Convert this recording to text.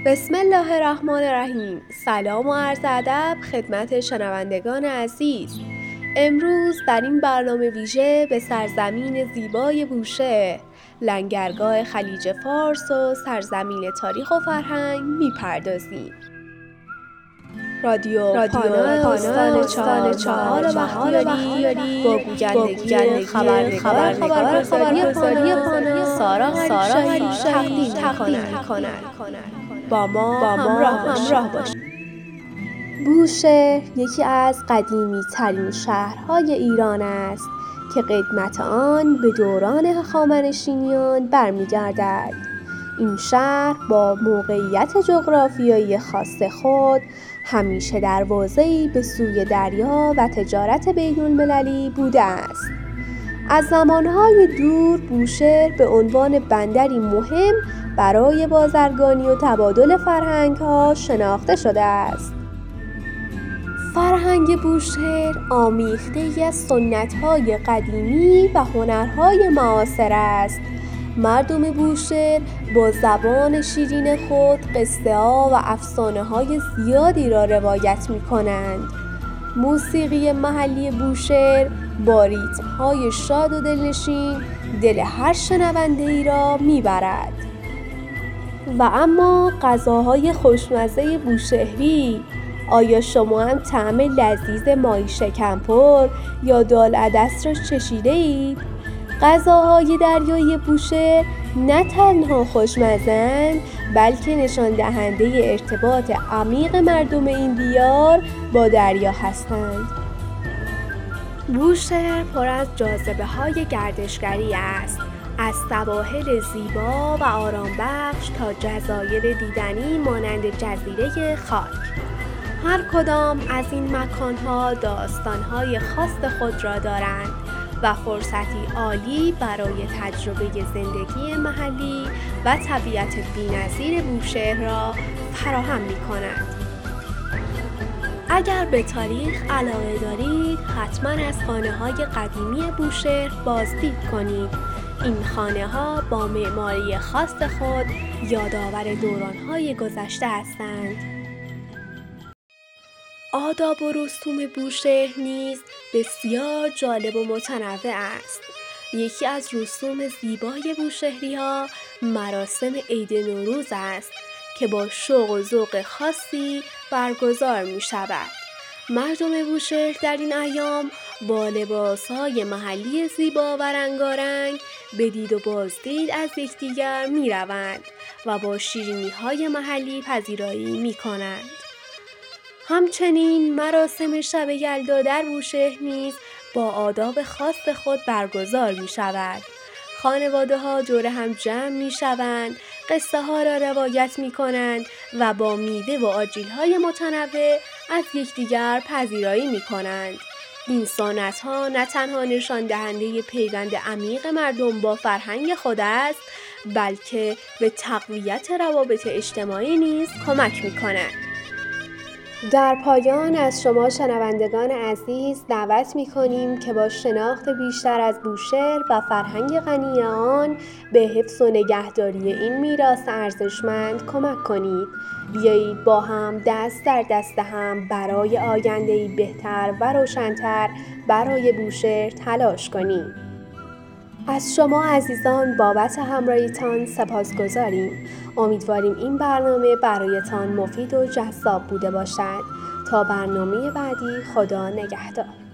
بسم الله الرحمن الرحیم. سلام و عرض ادب خدمت شنوندگان عزیز. امروز در این برنامه ویژه به سرزمین زیبای بوشهر، لنگرگاه خلیج فارس و سرزمین تاریخ و فرهنگ میپردازیم. رادیو پانا استان چهار بختیاری با گویندگی خبرنگاری پانا سارا غریبشاهی تقدیم می‌کند. با ما همراه باشید. بوشهر یکی از قدیمی ترین شهرهای ایران است که قدمت آن به دوران هخامنشیان برمیگردد. این شهر با موقعیت جغرافیایی خاص خود همیشه دروازه‌ای به سوی دریا و تجارت بین‌المللی بوده است. از زمانهای دور بوشهر به عنوان بندری مهم برای بازرگانی و تبادل فرهنگ‌ها شناخته شده است. فرهنگ بوشهر آمیخته‌ای از سنت‌های قدیمی و هنرهای معاصر است. مردم بوشهر با زبان شیرین خود قصه‌ها و افسانه‌های زیادی را روایت می‌کنند. موسیقی محلی بوشهر با ریتم‌های شاد و دلنشین دل هر شنونده‌ای را می‌برد. و اما غذاهای خوشمزه بوشهری، آیا شما هم طعم لذیذ ماهی شکم‌پر یا دال عدس را چشیده اید؟ غذاهای دریایی بوشهر نه تنها خوشمزه‌اند، بلکه نشان دهنده ارتباط عمیق مردم این دیار با دریا هستند. بوشهر پر از جاذبه‌های گردشگری است، از سواحل زیبا و آرامبخش تا جزایر دیدنی مانند جزیره خاک. هر کدام از این مکان‌ها داستان‌های خاص خود را دارند و فرصتی عالی برای تجربه زندگی محلی و طبیعت بی‌نظیر بوشهر را فراهم می‌کنند. اگر به تاریخ علاقه دارید، حتما از خانه‌های قدیمی بوشهر بازدید کنید. این خانه‌ها با معماری خاص خود یادآور دوران‌های گذشته هستند. آداب و رسوم بوشهر نیز بسیار جالب و متنوع است. یکی از رسوم زیبای بوشهری‌ها مراسم عید نوروز است که با شوق و ذوق خاصی برگزار می‌شود. مردم بوشهر در این ایام با لباس‌های محلی زیبا و رنگارنگ به دید و بازدید از یکدیگر می‌روند و با شیرینی‌های محلی پذیرایی می‌کنند. همچنین مراسم شب یلدا در بوشهر نیز با آداب خاص خود برگزار می شود. خانواده ها دور هم جمع می شوند، قصه ها را روایت می کنند و با میوه و آجیل های متنوع از یکدیگر پذیرایی می کنند. این سنت ها نه تنها نشان دهنده پیوند عمیق مردم با فرهنگ خود است، بلکه به تقویت روابط اجتماعی نیز کمک می کنند. در پایان از شما شنوندگان عزیز دعوت می‌کنیم که با شناخت بیشتر از بوشهر و فرهنگ غنی آن به حفظ و نگهداری این میراث ارزشمند کمک کنید. بیایید با هم دست در دست هم برای آینده‌ای بهتر و روشن‌تر برای بوشهر تلاش کنیم. از شما عزیزان بابت همراهیتان سپاسگزاریم. امیدواریم این برنامه برایتان مفید و جذاب بوده باشد. تا برنامه بعدی، خدا نگهدار.